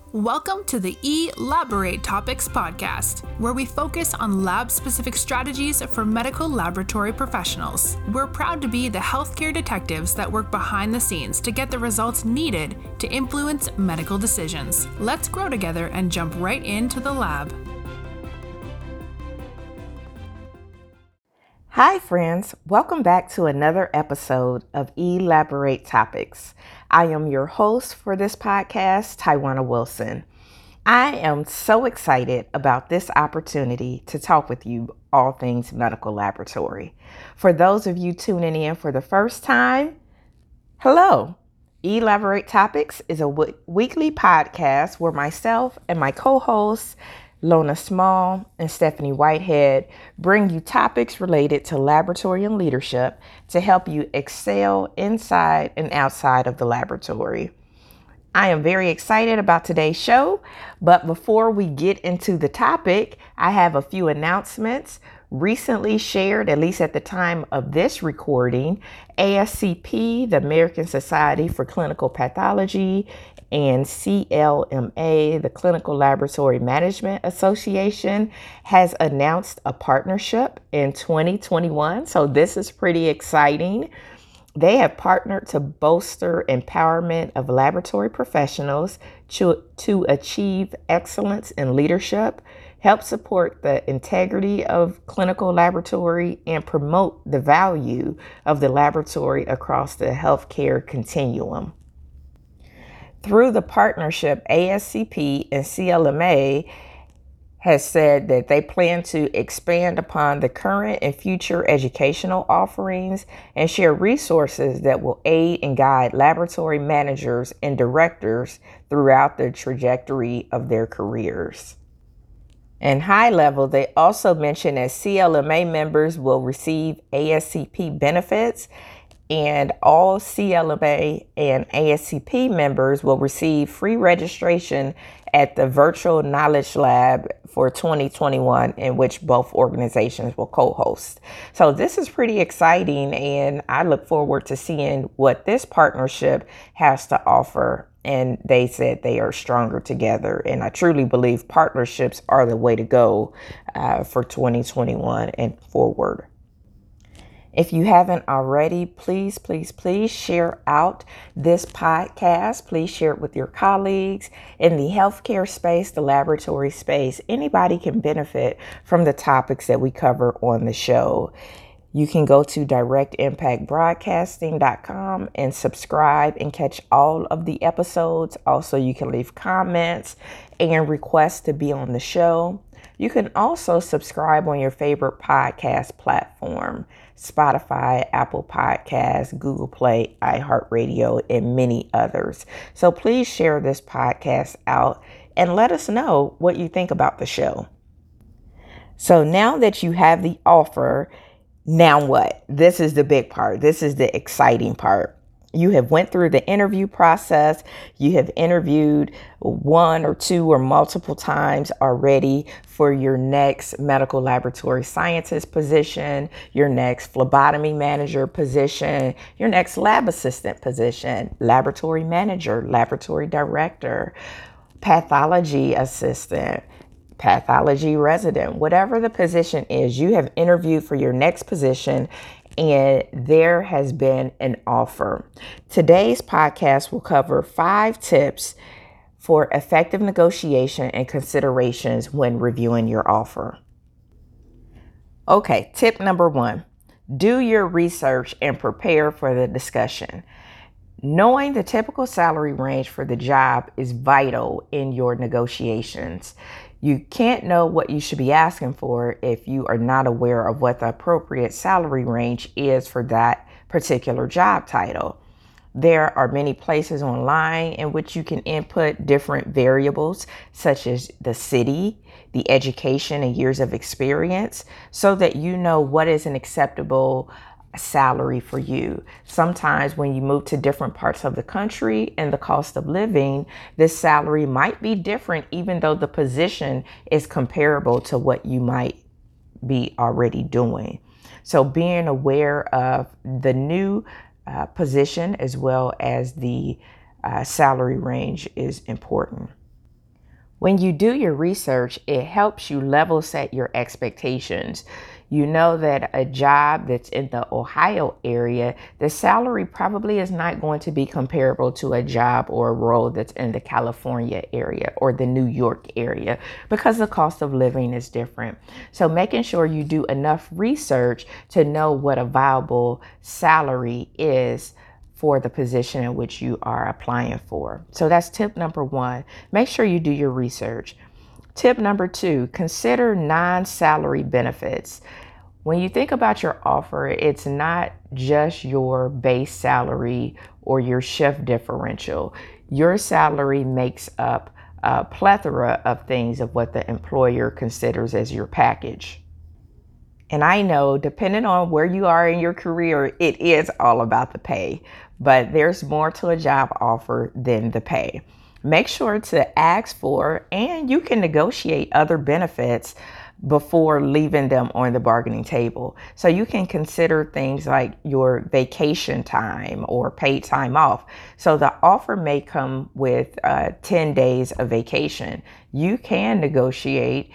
Welcome to the Elaborate Topics podcast, where we focus on lab-specific strategies for medical laboratory professionals. We're proud to be the healthcare detectives that work behind the scenes to get the results needed to influence medical decisions. Let's grow together and jump right into the lab. Hi friends, welcome back to another episode of Elaborate Topics. I am your host for this podcast, Tywana Wilson. I am so excited about this opportunity to talk with you all things medical laboratory. For those of you tuning in for the first time, hello. Elaborate Topics is a weekly podcast where myself and my co-hosts Lona Small and Stephanie Whitehead bring you topics related to laboratory and leadership to help you excel inside and outside of the laboratory. I am very excited about today's show, but before we get into the topic, I have a few announcements. Recently shared, at least at the time of this recording, ASCP, the American Society for Clinical Pathology, and CLMA, the Clinical Laboratory Management Association, has announced a partnership in 2021. So this is pretty exciting. They have partnered to bolster empowerment of laboratory professionals to achieve excellence in leadership, help support the integrity of clinical laboratory, and promote the value of the laboratory across the healthcare continuum. Through the partnership, ASCP and CLMA has said that they plan to expand upon the current and future educational offerings and share resources that will aid and guide laboratory managers and directors throughout the trajectory of their careers. And high level, they also mention that CLMA members will receive ASCP benefits, and all CLMA and ASCP members will receive free registration at the Virtual Knowledge Lab for 2021, in which both organizations will co-host. So this is pretty exciting, and I look forward to seeing what this partnership has to offer. And they said they are stronger together, and I truly believe partnerships are the way to go for 2021 and forward. If you haven't already, please share out this podcast. Please share it with your colleagues in the healthcare space, the laboratory space. Anybody can benefit from the topics that we cover on the show. You can go to directimpactbroadcasting.com and subscribe and catch all of the episodes. Also, you can leave comments and request to be on the show. You can also subscribe on your favorite podcast platform: Spotify, Apple Podcasts, Google Play, iHeartRadio, and many others. So please share this podcast out and let us know what you think about the show. So now that you have the offer, now what? This is the big part. This is the exciting part. You have went through the interview process. You have interviewed one or two or multiple times already for your next medical laboratory scientist position, your next phlebotomy manager position, your next lab assistant position, laboratory manager, laboratory director, pathology assistant, pathology resident, whatever the position is. You have interviewed for your next position, and there has been an offer. Today's podcast will cover 5 tips for effective negotiation and considerations when reviewing your offer. Okay, tip number 1, do your research and prepare for the discussion. Knowing the typical salary range for the job is vital in your negotiations. You can't know what you should be asking for if you are not aware of what the appropriate salary range is for that particular job title. There are many places online in which you can input different variables, such as the city, the education, and years of experience, so that you know what is an acceptable salary for you. Sometimes when you move to different parts of the country and the cost of living, this salary might be different, even though the position is comparable to what you might be already doing. So being aware of the new position as well as the salary range is important. When you do your research, it helps you level set your expectations. You know that a job that's in the Ohio area, the salary probably is not going to be comparable to a job or a role that's in the California area or the New York area because the cost of living is different. So making sure you do enough research to know what a viable salary is for the position in which you are applying for. So that's tip number one. Make sure you do your research. Tip number two, consider non-salary benefits. When you think about your offer, it's not just your base salary or your shift differential. Your salary makes up a plethora of things of what the employer considers as your package. And I know, depending on where you are in your career, it is all about the pay, but there's more to a job offer than the pay. Make sure to ask for, and you can negotiate other benefits before leaving them on the bargaining table. So you can consider things like your vacation time or paid time off. So the offer may come with 10 days of vacation. You can negotiate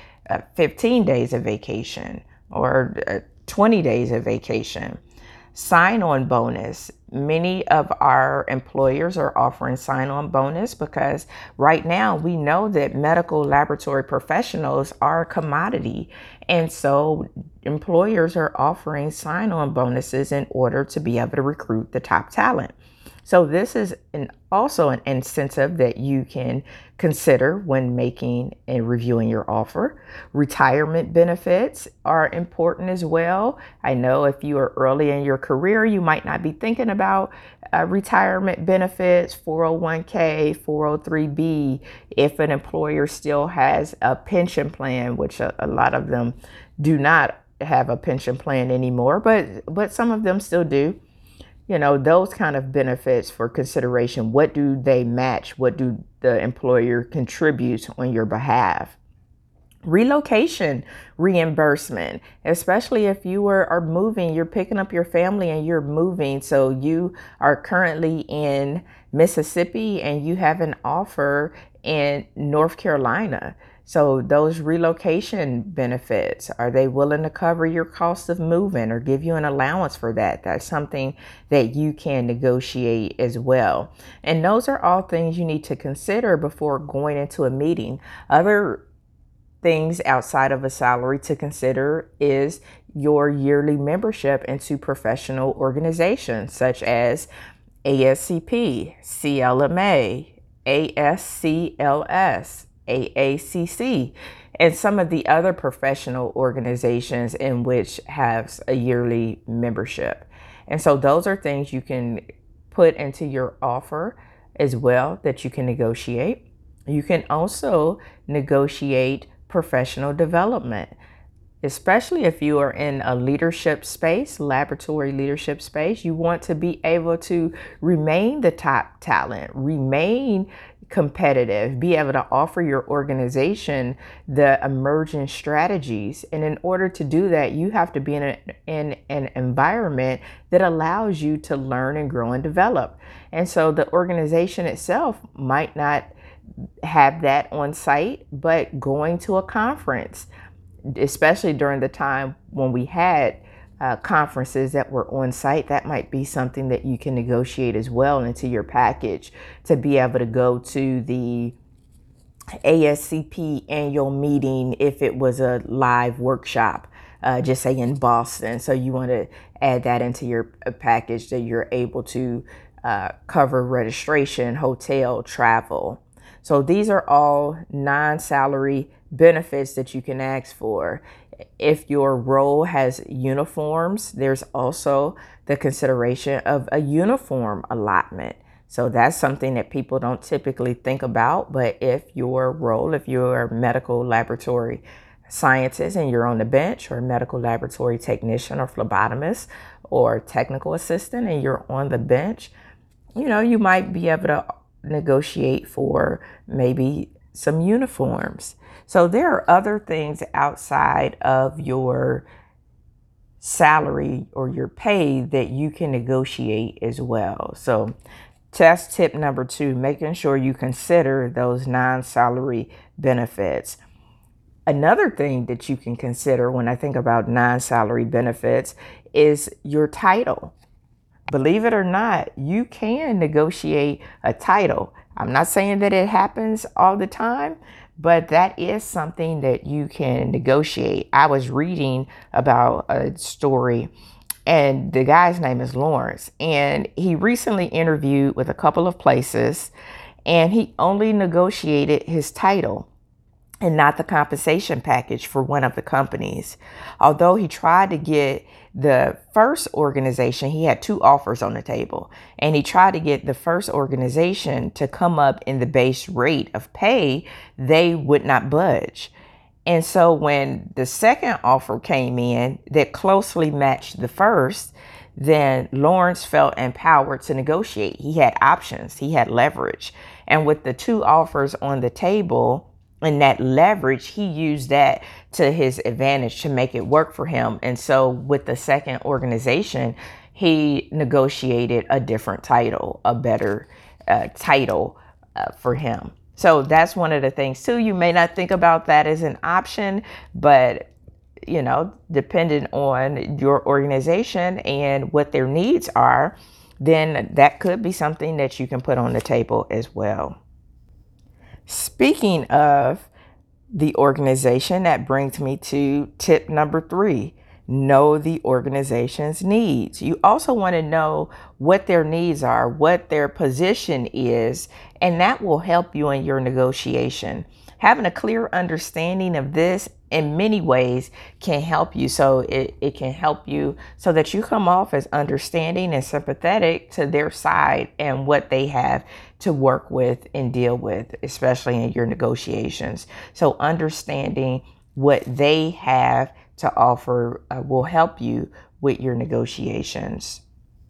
15 days of vacation or 20 days of vacation. Sign-on bonus. Many of our employers are offering sign-on bonus because right now we know that medical laboratory professionals are a commodity. And so employers are offering sign-on bonuses in order to be able to recruit the top talent. So this is also an incentive that you can consider when making and reviewing your offer. Retirement benefits are important as well. I know if you are early in your career, you might not be thinking about retirement benefits, 401k, 403b, if an employer still has a pension plan, which a lot of them do not have a pension plan anymore, but some of them still do. You know, those kind of benefits for consideration. What do they match? What do the employer contribute on your behalf? Relocation reimbursement, especially if you are moving, you're picking up your family and you're moving. So you are currently in Mississippi and you have an offer in North Carolina. So those relocation benefits, are they willing to cover your cost of moving or give you an allowance for that? That's something that you can negotiate as well. And those are all things you need to consider before going into a meeting. Other things outside of a salary to consider is your yearly membership into professional organizations such as ASCP, CLMA, ASCLS, AACC, and some of the other professional organizations in which has a yearly membership. And so those are things you can put into your offer as well that you can negotiate. You can also negotiate professional development, especially if you are in a leadership space, laboratory leadership space. You want to be able to remain the top talent, remain competitive, be able to offer your organization the emerging strategies. And in order to do that, you have to be in an environment that allows you to learn and grow and develop. And so the organization itself might not have that on site, but going to a conference, especially during the time when we had conferences that were on site, that might be something that you can negotiate as well into your package to be able to go to the ASCP annual meeting if it was a live workshop, just say in Boston. So you want to add that into your package that you're able to cover registration, hotel, travel. So these are all non-salary benefits that you can ask for. If your role has uniforms, there's also the consideration of a uniform allotment. So that's something that people don't typically think about. But if your role, if you're a medical laboratory scientist and you're on the bench, or a medical laboratory technician or phlebotomist or technical assistant and you're on the bench, you know, you might be able to negotiate for maybe some uniforms. So there are other things outside of your salary or your pay that you can negotiate as well. So That's tip number 2, making sure you consider those non-salary benefits. Another thing that you can consider when I think about non-salary benefits is your title. Believe it or not, you can negotiate a title. I'm not saying that it happens all the time, but that is something that you can negotiate. I was reading about a story, and the guy's name is Lawrence, and he recently interviewed with a couple of places, and he only negotiated his title and not the compensation package for one of the companies. Although he tried to get the first organization, he had 2 offers on the table, and he tried to get the first organization to come up in the base rate of pay, they would not budge. And so when the second offer came in that closely matched the first, then Lawrence felt empowered to negotiate. He had options, he had leverage. And with the 2 offers on the table, and that leverage, he used that to his advantage to make it work for him. And so with the second organization, he negotiated a different title, a better title for him. So that's one of the things too. You may not think about that as an option, but depending on your organization and what their needs are, then that could be something that you can put on the table as well. Speaking of the organization, that brings me to tip number 3. Know the organization's needs. You also want to know what their needs are, what their position is, and that will help you in your negotiation. Having a clear understanding of this in many ways can help you. So it can help you so that you come off as understanding and sympathetic to their side and what they have to work with and deal with, especially in your negotiations. So understanding what they have to offer will help you with your negotiations.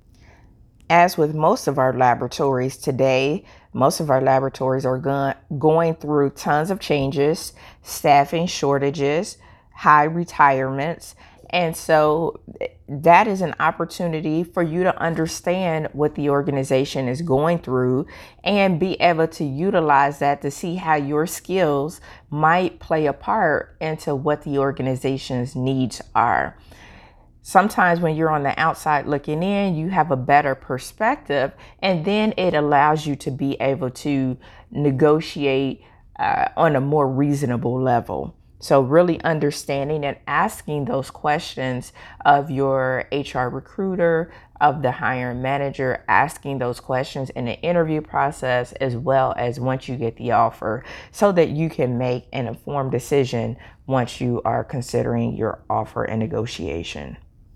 As with most of our laboratories today, most of our laboratories are going through tons of changes, staffing shortages, high retirements. And so that is an opportunity for you to understand what the organization is going through and be able to utilize that to see how your skills might play a part into what the organization's needs are. Sometimes when you're on the outside looking in, you have a better perspective, and then it allows you to be able to negotiate on a more reasonable level. So really understanding and asking those questions of your HR recruiter, of the hiring manager, asking those questions in the interview process, as well as once you get the offer, so that you can make an informed decision once you are considering your offer and negotiation.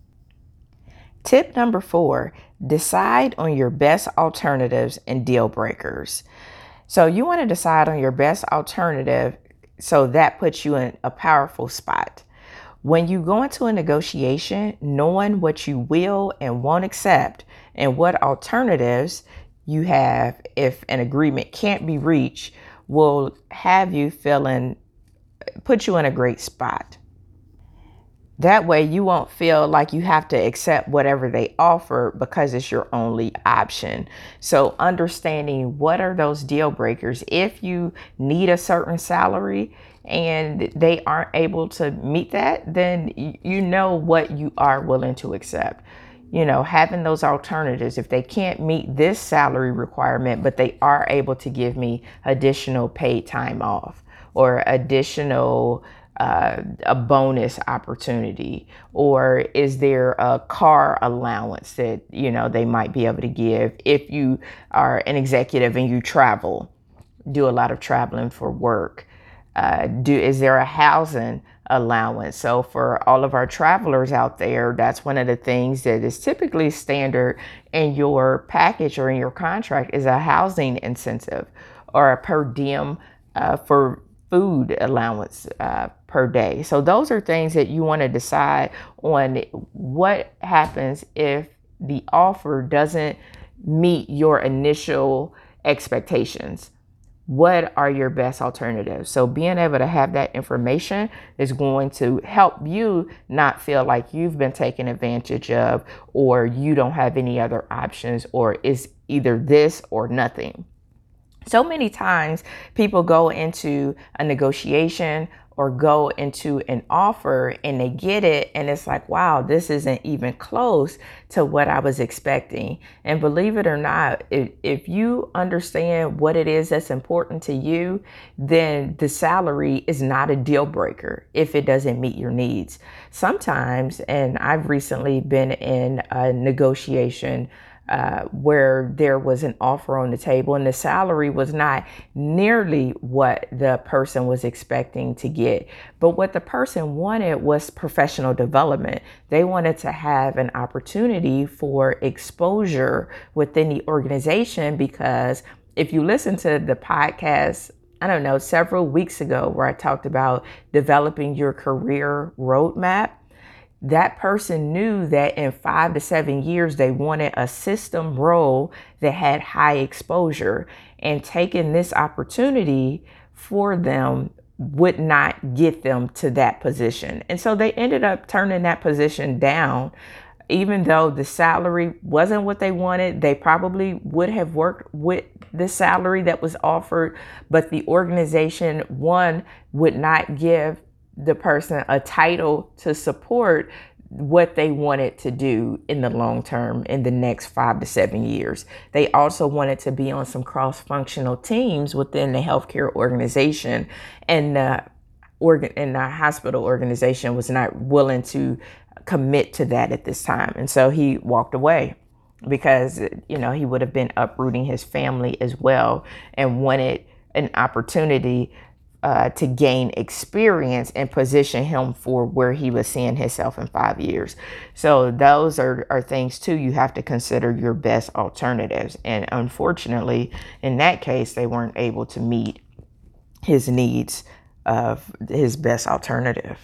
Tip number 4, decide on your best alternatives and deal breakers. So you want to decide on your best alternative, so that puts you in a powerful spot. When you go into a negotiation, knowing what you will and won't accept and what alternatives you have if an agreement can't be reached will have you put you in a great spot. That way you won't feel like you have to accept whatever they offer because it's your only option. So understanding what are those deal breakers. If you need a certain salary and they aren't able to meet that, then you know what you are willing to accept. Having those alternatives. If they can't meet this salary requirement, but they are able to give me additional paid time off or additional a bonus opportunity, or is there a car allowance that they might be able to give if you are an executive and you do a lot of traveling for work? Is there a housing allowance? So for all of our travelers out there, that's one of the things that is typically standard in your package or in your contract is a housing incentive or a per diem for food allowance per day. So those are things that you want to decide on. What happens if the offer doesn't meet your initial expectations? what are your best alternatives? So being able to have that information is going to help you not feel like you've been taken advantage of, or you don't have any other options, or it's either this or nothing. So many times people go into a negotiation or go into an offer and they get it and it's like, wow, this isn't even close to what I was expecting. And believe it or not, if you understand what it is that's important to you, then the salary is not a deal breaker if it doesn't meet your needs. Sometimes, and I've recently been in a negotiation where there was an offer on the table and the salary was not nearly what the person was expecting to get. But what the person wanted was professional development. They wanted to have an opportunity for exposure within the organization, because if you listen to the podcast, I don't know, several weeks ago where I talked about developing your career roadmap, that person knew that in 5 to 7 years, they wanted a system role that had high exposure, and taking this opportunity for them would not get them to that position. And so they ended up turning that position down. Even though the salary wasn't what they wanted, they probably would have worked with the salary that was offered, but the organization, one, would not give the person a title to support what they wanted to do in the long term in the next 5 to 7 years. They also wanted to be on some cross-functional teams within the healthcare organization, and the hospital organization was not willing to commit to that at this time. And so he walked away because, he would have been uprooting his family as well and wanted an opportunity to gain experience and position him for where he was seeing himself in 5 years. So those are things too. You have to consider your best alternatives. And unfortunately, in that case, they weren't able to meet his needs of his best alternative.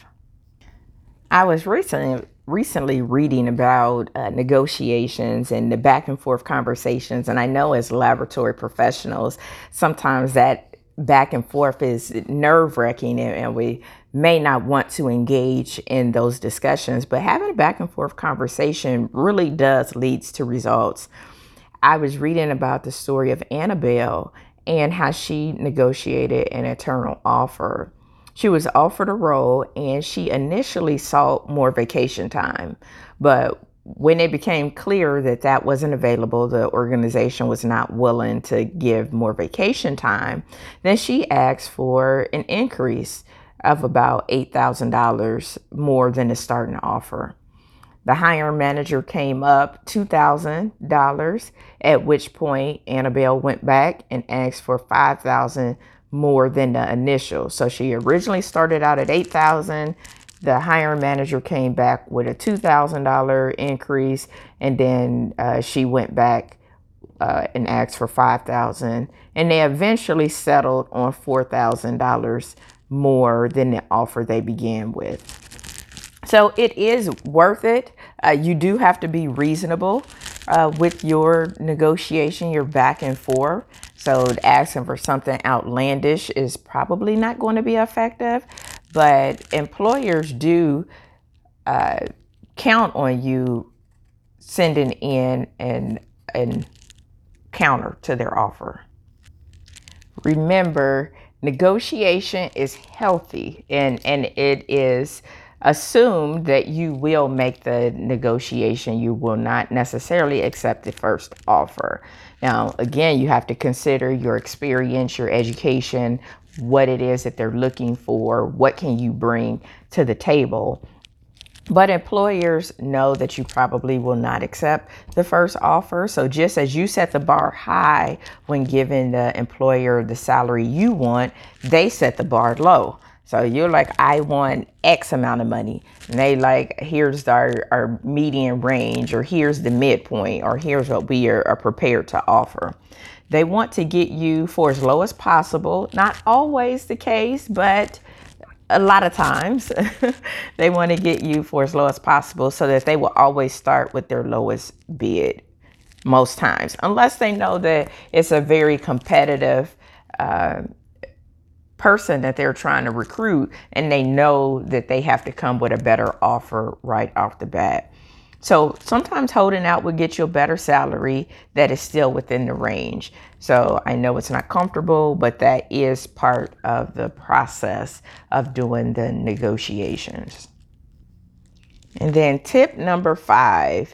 I was recently reading about negotiations and the back and forth conversations. And I know as laboratory professionals, sometimes that back and forth is nerve-wracking and we may not want to engage in those discussions, but having a back and forth conversation really does leads to results. I was reading about the story of Annabelle and how she negotiated an internal offer. She was offered a role and she initially sought more vacation time, but when it became clear that that wasn't available, the organization was not willing to give more vacation time, then she asked for an increase of about $8,000 more than the starting offer. The hiring manager came up $2,000, at which point Annabelle went back and asked for $5,000 more than the initial. So she originally started out at $8,000. The hiring manager came back with a $2,000 increase, and then she went back and asked for $5,000, and they eventually settled on $4,000 more than the offer they began with. So it is worth it. You do have to be reasonable with your negotiation, your back and forth. So asking for something outlandish is probably not going to be effective. But employers do count on you sending in an counter to their offer. Remember, negotiation is healthy and it is assumed that you will make the negotiation. You will not necessarily accept the first offer. Now, again, you have to consider your experience, your education, what it is that they're looking for, what can you bring to the table. But employers know that you probably will not accept the first offer. So just as you set the bar high when giving the employer the salary you want, they set the bar low. So you're like, I want X amount of money. And they like, here's our median range, or here's the midpoint, or here's what we are prepared to offer. They want to get you for as low as possible. Not always the case, but a lot of times they want to get you for as low as possible so that they will always start with their lowest bid most times, unless they know that it's a very competitive person that they're trying to recruit, and they know that they have to come with a better offer right off the bat. So sometimes holding out will get you a better salary that is still within the range. So I know it's not comfortable, but that is part of the process of doing the negotiations. And then tip number 5,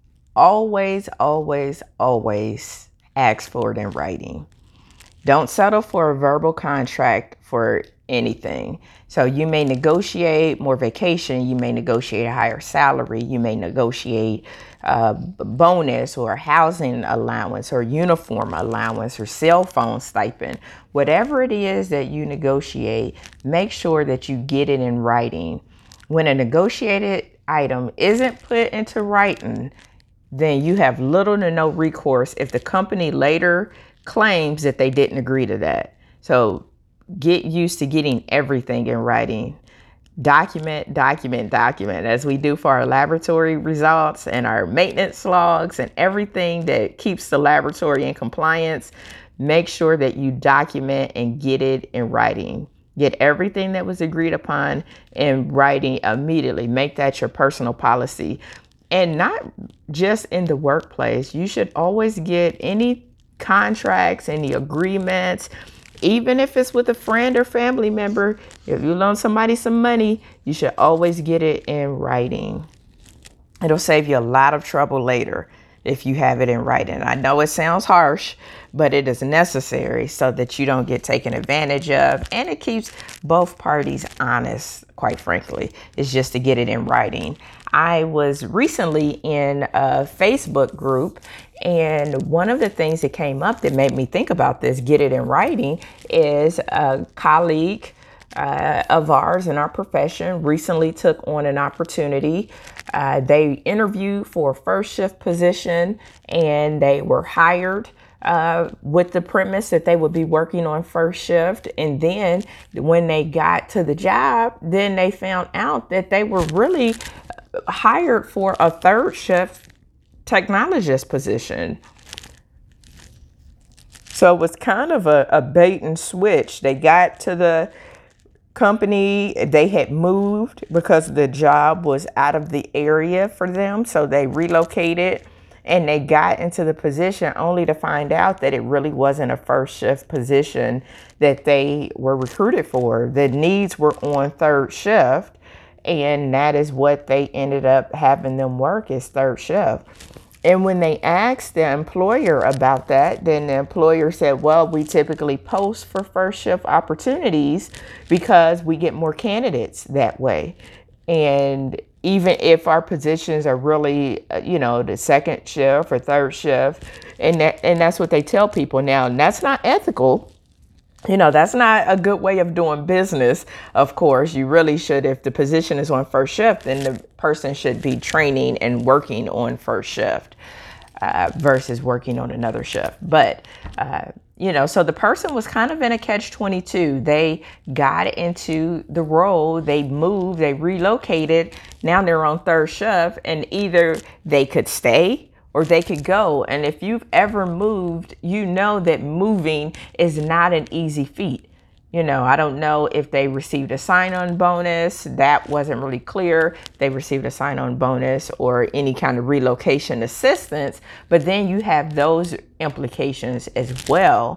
always, always, always ask for it in writing. Don't settle for a verbal contract for anything. So you may negotiate more vacation, you may negotiate a higher salary, you may negotiate a bonus or a housing allowance or uniform allowance or cell phone stipend. Whatever it is that you negotiate, make sure that you get it in writing. When a negotiated item isn't put into writing, then you have little to no recourse if the company later claims that they didn't agree to that. So get used to getting everything in writing. Document, document, document, as we do for our laboratory results and our maintenance logs and everything that keeps the laboratory in compliance. Make sure that you document and get it in writing. Get everything that was agreed upon in writing immediately. Make that your personal policy. And not just in the workplace. You should always get any contracts, any agreements, even if it's with a friend or family member. If you loan somebody some money, you should always get it in writing. It'll save you a lot of trouble later if you have it in writing. I know it sounds harsh, but it is necessary so that you don't get taken advantage of, and it keeps both parties honest, quite frankly. It's just to get it in writing. I was recently in a Facebook group, and one of the things that came up that made me think about this, get it in writing, is a colleague of ours in our profession recently took on an opportunity. They interviewed for a first shift position, and they were hired with the premise that they would be working on first shift. And then when they got to the job, then they found out that they were really hired for a third shift technologist position. So it was kind of a bait and switch. They got to the company, they had moved because the job was out of the area for them. So they relocated and they got into the position only to find out that it really wasn't a first shift position that they were recruited for. The needs were on third shift, and that is what they ended up having them work, is third shift. And when they asked the employer about that, then the employer said, well, we typically post for first shift opportunities because we get more candidates that way. And even if our positions are really, the second shift or third shift, and that's what they tell people now. And that's not ethical. That's not a good way of doing business. Of course, you really should, if the position is on first shift, then the person should be training and working on first shift versus working on another shift. But, so the person was kind of in a catch-22. They got into the role, they moved, they relocated. Now they're on third shift, and either they could stay or they could go. And if you've ever moved, you know that moving is not an easy feat. I don't know if they received a sign-on bonus. That wasn't really clear. They received a sign-on bonus or any kind of relocation assistance. But then you have those implications as well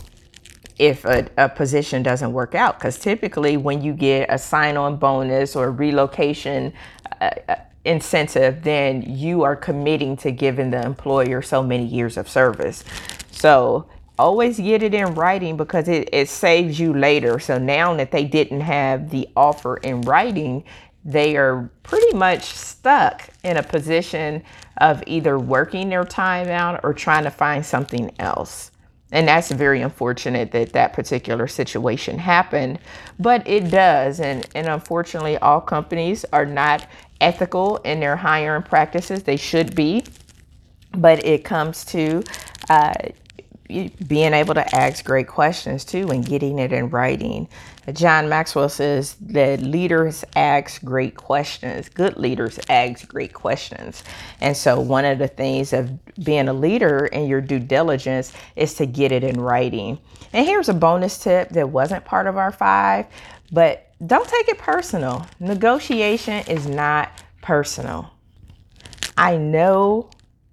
if a position doesn't work out. Because typically when you get a sign-on bonus or relocation incentive, then you are committing to giving the employer so many years of service. So always get it in writing because it saves you later. So now that they didn't have the offer in writing, they are pretty much stuck in a position of either working their time out or trying to find something else. And that's very unfortunate that particular situation happened, but it does. And unfortunately, all companies are not ethical in their hiring practices. They should be, but it comes to, being able to ask great questions too and getting it in writing. John Maxwell says that leaders ask great questions. Good leaders ask great questions. And so one of the things of being a leader in your due diligence is to get it in writing. And here's a bonus tip that wasn't part of our 5, but don't take it personal. Negotiation is not personal. I know.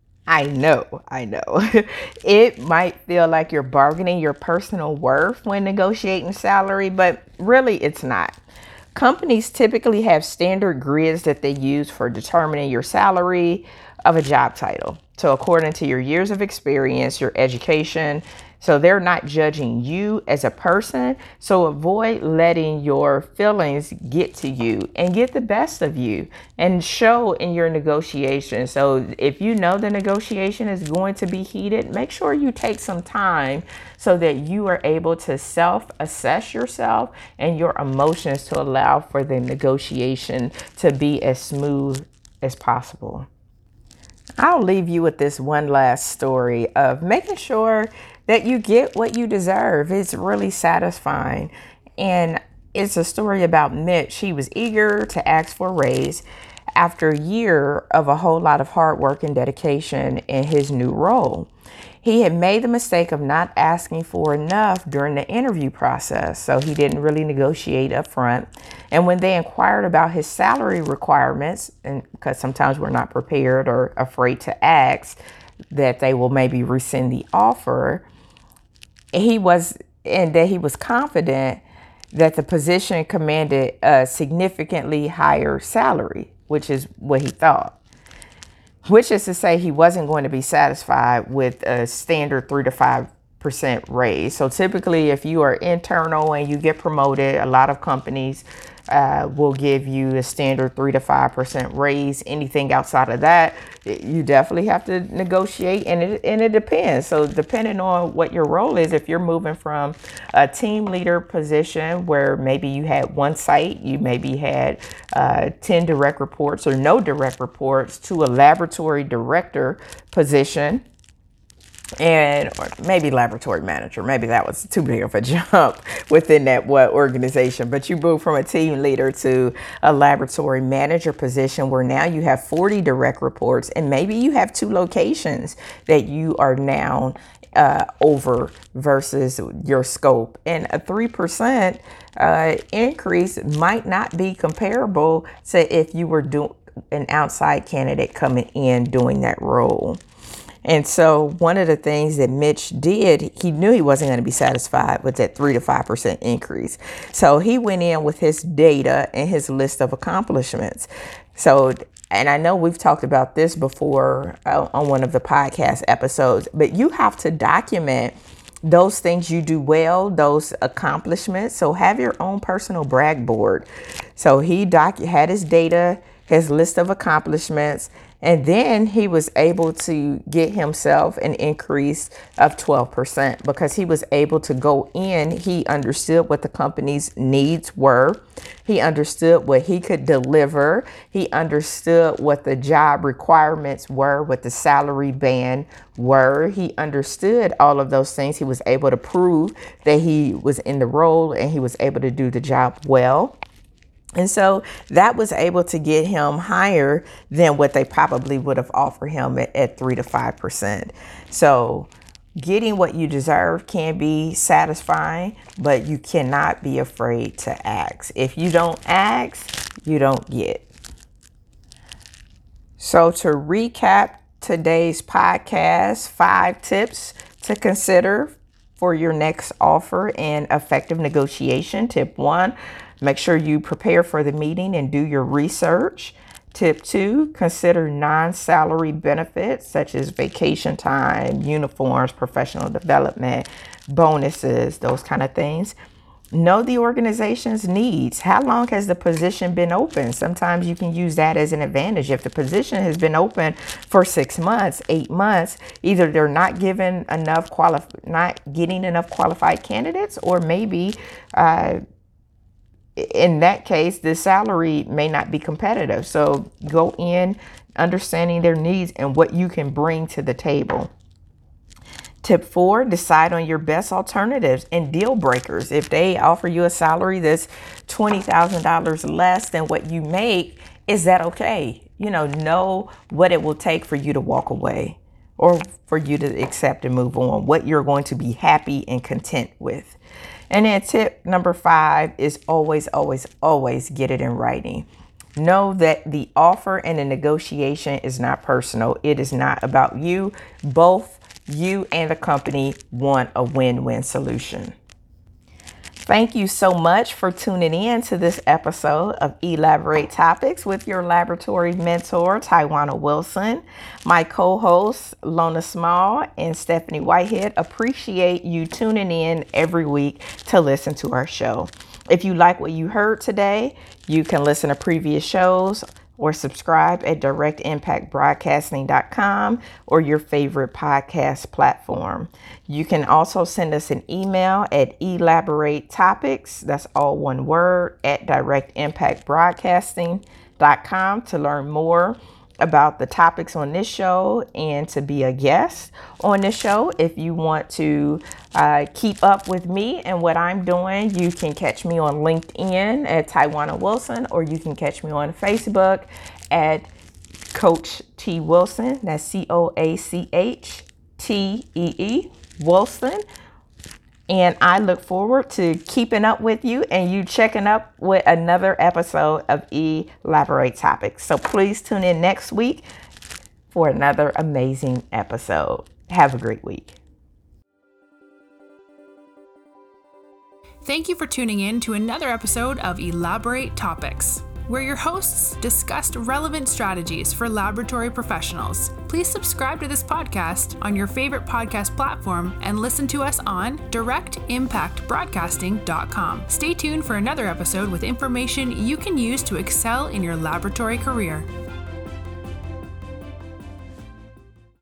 It might feel like you're bargaining your personal worth when negotiating salary, but really it's not. Companies typically have standard grids that they use for determining your salary of a job title. So according to your years of experience, your education, so they're not judging you as a person. So avoid letting your feelings get to you and get the best of you and show in your negotiation. So if you know the negotiation is going to be heated, make sure you take some time so that you are able to self-assess yourself and your emotions to allow for the negotiation to be as smooth as possible. I'll leave you with this one last story of making sure that you get what you deserve. It's really satisfying. And it's a story about Mitch. He was eager to ask for a raise after a year of a whole lot of hard work and dedication in his new role. He had made the mistake of not asking for enough during the interview process, so he didn't really negotiate up front. And when they inquired about his salary requirements, and because sometimes we're not prepared or afraid to ask that they will maybe rescind the offer, he was confident that the position commanded a significantly higher salary, which is what he thought. Which is to say he wasn't going to be satisfied with a standard 3 to 5% raise. So typically if you are internal and you get promoted, a lot of companies will give you a standard 3 to 5% raise. Anything outside of that, you definitely have to negotiate, and it depends. So depending on what your role is, if you're moving from a team leader position where maybe you had one site, you maybe had 10 direct reports or no direct reports, to a laboratory director position, or maybe laboratory manager. Maybe that was too big of a jump within that organization. But you move from a team leader to a laboratory manager position where now you have 40 direct reports, and maybe you have 2 locations that you are now over versus your scope. And a 3% increase might not be comparable to if you were an outside candidate coming in doing that role. And so one of the things that Mitch did, he knew he wasn't going to be satisfied with that 3 to 5% increase. So he went in with his data and his list of accomplishments. So, and I know we've talked about this before on one of the podcast episodes, but you have to document those things you do well, those accomplishments. So have your own personal brag board. So he had his data, his list of accomplishments, and then he was able to get himself an increase of 12% because he was able to go in. He understood what the company's needs were. He understood what he could deliver. He understood what the job requirements were, what the salary band were. He understood all of those things. He was able to prove that he was in the role and he was able to do the job well. And so that was able to get him higher than what they probably would have offered him at 3 to 5%. So getting what you deserve can be satisfying, but you cannot be afraid to ask. If you don't ask, you don't get. So to recap today's podcast, 5 tips to consider for your next offer and effective negotiation. Tip 1, make sure you prepare for the meeting and do your research. Tip 2, consider non-salary benefits such as vacation time, uniforms, professional development, bonuses, those kind of things. Know the organization's needs. How long has the position been open? Sometimes you can use that as an advantage. If the position has been open for 6 months, 8 months, either they're not getting enough qualified candidates, or maybe in that case, the salary may not be competitive. So go in understanding their needs and what you can bring to the table. Tip 4, decide on your best alternatives and deal breakers. If they offer you a salary that's $20,000 less than what you make, is that okay? Know what it will take for you to walk away or for you to accept and move on, what you're going to be happy and content with. And then tip number 5 is always, always, always get it in writing. Know that the offer and the negotiation is not personal. It is not about you. Both you and the company want a win-win solution. Thank you so much for tuning in to this episode of Elaborate Topics with your laboratory mentor, Tywana Wilson. My co-hosts, Lona Small and Stephanie Whitehead, appreciate you tuning in every week to listen to our show. If you like what you heard today, you can listen to previous shows or subscribe at directimpactbroadcasting.com or your favorite podcast platform. You can also send us an email at elaboratetopics, that's all one word, at directimpactbroadcasting.com to learn more about the topics on this show and to be a guest on this show. If you want to keep up with me and what I'm doing, you can catch me on LinkedIn at Tywana Wilson, or you can catch me on Facebook at Coach T Wilson. That's CoachTee Wilson. And I look forward to keeping up with you and you checking up with another episode of Elaborate Topics. So please tune in next week for another amazing episode. Have a great week. Thank you for tuning in to another episode of Elaborate Topics, where your hosts discussed relevant strategies for laboratory professionals. Please subscribe to this podcast on your favorite podcast platform and listen to us on directimpactbroadcasting.com. Stay tuned for another episode with information you can use to excel in your laboratory career.